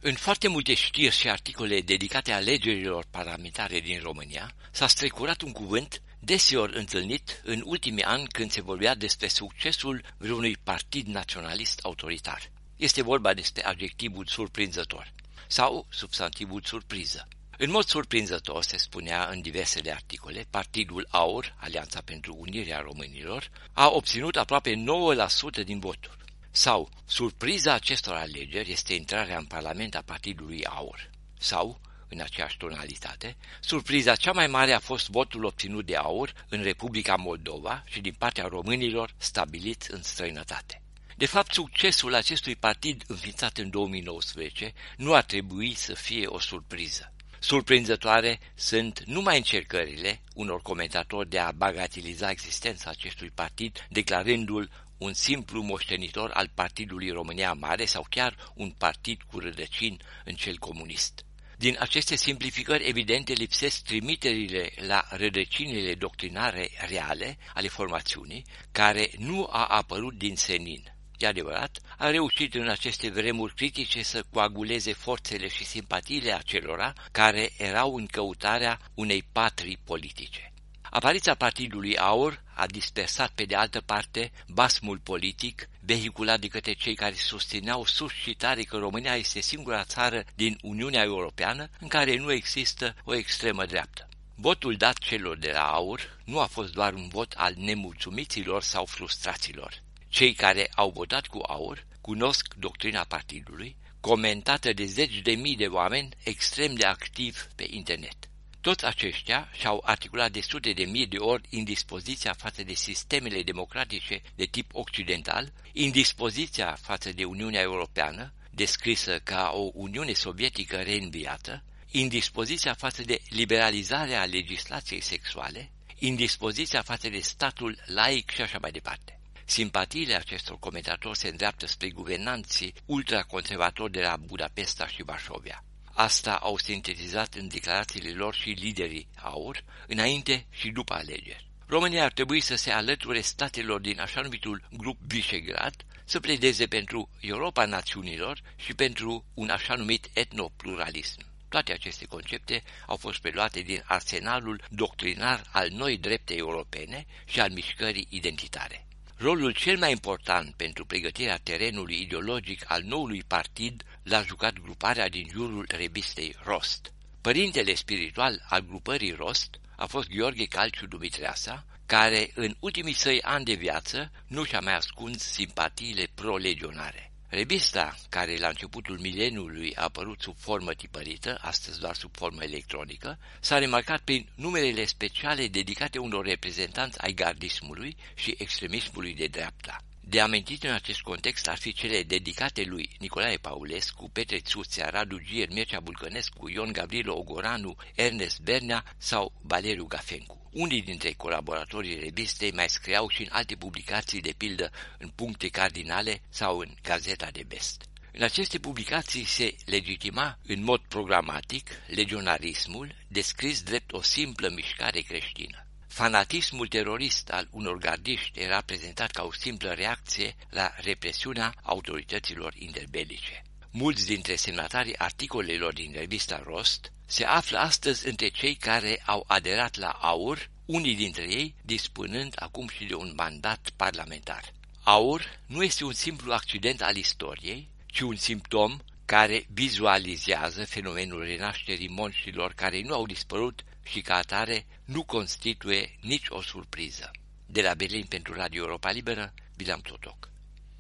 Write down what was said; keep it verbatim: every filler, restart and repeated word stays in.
În foarte multe știri și articole dedicate alegerilor parlamentare din România s-a strecurat un cuvânt deseori întâlnit în ultimii ani când se vorbea despre succesul vreunui partid naționalist autoritar. Este vorba despre adjectivul surprinzător sau substantivul surpriză. În mod surprinzător, se spunea în diversele articole, Partidul AUR, Alianța pentru Unirea Românilor, a obținut aproape nouă la sută din voturi. Sau, surpriza acestor alegeri este intrarea în Parlament a Partidului AUR. Sau, în aceeași tonalitate, surpriza cea mai mare a fost votul obținut de AUR în Republica Moldova și din partea românilor stabiliți în străinătate. De fapt, succesul acestui partid înființat în două mii nouăsprezece nu ar trebui să fie o surpriză. Surprinzătoare sunt numai încercările unor comentatori de a bagatiliza existența acestui partid, declarându-l un simplu moștenitor al Partidului România Mare sau chiar un partid cu rădăcini în cel comunist. Din aceste simplificări evidente lipsesc trimiterile la rădăcinile doctrinare reale ale formațiunii, care nu a apărut din senin. E adevărat, a reușit în aceste vremuri critice să coaguleze forțele și simpatiile acelora care erau în căutarea unei patrii politice. Apariția Partidului AUR a dispersat pe de altă parte basmul politic vehiculat de către cei care susțineau sus și tare că România este singura țară din Uniunea Europeană în care nu există o extremă dreaptă. Votul dat celor de la AUR nu a fost doar un vot al nemulțumiților sau frustraților. Cei care au votat cu AUR cunosc doctrina partidului, comentată de zeci de mii de oameni extrem de activi pe internet. Toți aceștia și-au articulat de sute de mii de ori indispoziția față de sistemele democratice de tip occidental, indispoziția față de Uniunea Europeană, descrisă ca o Uniune Sovietică reînviată, indispoziția față de liberalizarea legislației sexuale, indispoziția față de statul laic și așa mai departe. Simpatiile acestor comentatori se îndreaptă spre guvernanții ultraconservatori de la Budapesta și Varsovia. Asta au sintetizat în declarațiile lor și liderii AUR, înainte și după alegeri. România ar trebui să se alăture statelor din așa numitul grup Visegrad, să pledeze pentru Europa națiunilor și pentru un așa numit etnopluralism. Toate aceste concepte au fost preluate din arsenalul doctrinar al noii drepte europene și al mișcării identitare. Rolul cel mai important pentru pregătirea terenului ideologic al noului partid l-a jucat gruparea din jurul revistei Rost. Părintele spiritual al grupării Rost a fost Gheorghe Calciu Dumitreasa, care în ultimii săi ani de viață nu și-a mai ascuns simpatiile pro-legionare. Revista, care la începutul mileniului a apărut sub formă tipărită, astăzi doar sub formă electronică, s-a remarcat prin numerele speciale dedicate unor reprezentanți ai gardismului și extremismului de dreapta. De amintit în acest context ar fi cele dedicate lui Nicolae Paulescu, Petre Țuțea, Radu Gier, Mircea Bulcănescu, Ion Gavrilo Ogoranu, Ernest Bernea sau Valeriu Gafencu. Unii dintre colaboratorii revistei mai scriau și în alte publicații, de pildă în Puncte Cardinale sau în Gazeta de Vest. În aceste publicații se legitima în mod programatic legionarismul, descris drept o simplă mișcare creștină. Fanatismul terorist al unor gardiști era prezentat ca o simplă reacție la represiunea autorităților interbelice. Mulți dintre semnatarii articolelor din revista Rost se află astăzi între cei care au aderat la AUR, unii dintre ei dispunând acum și de un mandat parlamentar. AUR nu este un simplu accident al istoriei, ci un simptom care vizualizează fenomenul renașterii monștrilor care nu au dispărut și ca atare nu constituie nici o surpriză. De la Berlin pentru Radio Europa Liberă, Bilam Totoc.